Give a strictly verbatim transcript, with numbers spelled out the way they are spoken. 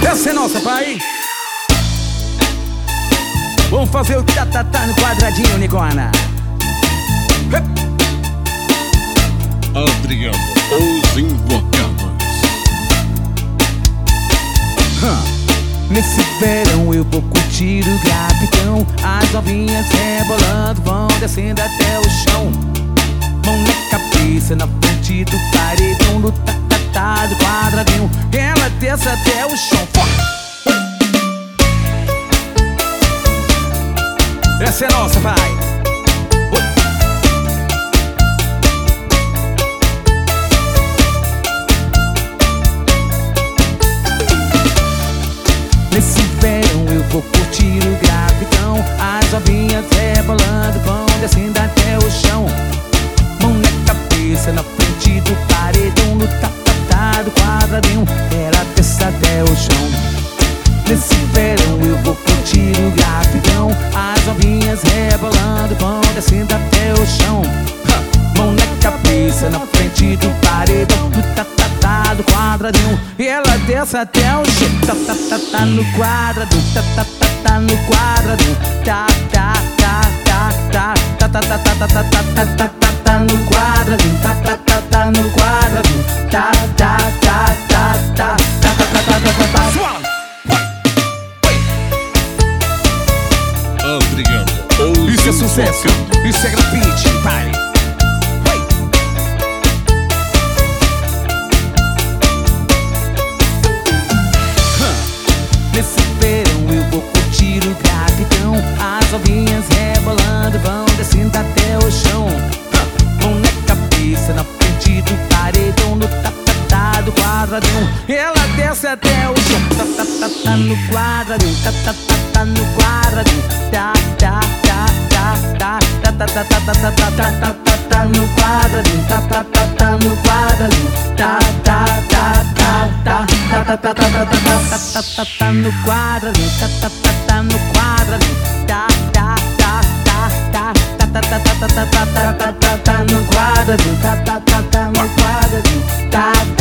Essa é nossa, pai. Vamos fazer o tatatá no quadradinho, Nicona. Adriano, os invocados. Huh. Nesse verão eu vou curtir o grafitão. As novinhas rebolando vão descendo até o chão. Mão na cabeça, na frente do paredão, do tatatá do quadradinho. Ela desce até o chão. Essa é nossa, pai. Nesse verão eu vou curtir o grafitão. As novinhas rebolando vão descendo até o chão. Mão na cabeça, na frente do paredão, no tatatá do quadradinho. Ela desce até o chão. Nesse verão eu vou curtir o grafitão. As novinhas rebolando vão descendo até o chão. Mão na cabeça, na frente do paredão, no tatatá do quadradinho. E ela desce até o chão. Tatatá no quadradinho, tatatá no quadradinho. Tá, tá, tá, tá, tá. Tatatá, tatatá, tatatá no quadradinho. Tatatá no quadradinho. Tá, tá, tá, tá, tá. Tatatá, tatatá. Adriano, os Isso é sucesso, isso é grafite, pai. Nesse verão eu vou curtir o grafitão. As novinhas rebolando vão descendo até o chão. Mão na cabeça, na frente do paredão, no tatatá do quadradão. Ela desce até o chão. Tatatá no quadradão, tatatá no quadradão. Tá, tá, tá, tá, tá. Tatatá, tatatá, tatatá no quadradão. Tatatá no quadradão. Tá, tá, tá, tá, tá. Tatatá, tatatá no quadradinho, tatatá no quadradinho, tá, tá, tá, tá, tá, tatatá no quadradinho, tatatá no quadradinho, tá,